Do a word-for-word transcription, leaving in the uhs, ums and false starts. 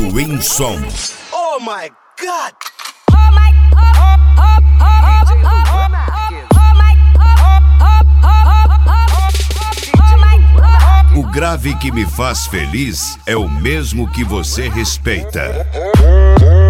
Winson. Oh my God! Oh my, oh, oh, oh, oh, oh, oh, my, oh my, O grave que me faz feliz é o mesmo que você respeita.